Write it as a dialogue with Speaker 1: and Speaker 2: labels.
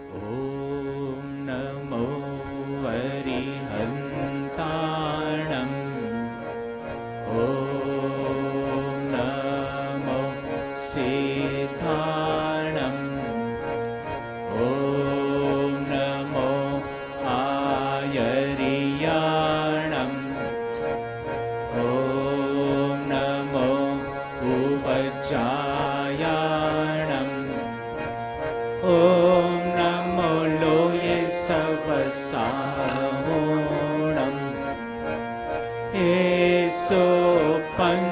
Speaker 1: ॐ नमो वरिहन्ताणम् ॐ नमो सिद्धाणम् ॐ नमो आयर्याणम् ॐ नमो उपचायाणम् ॐ नमो लोये सवसाहोणम् एसो पं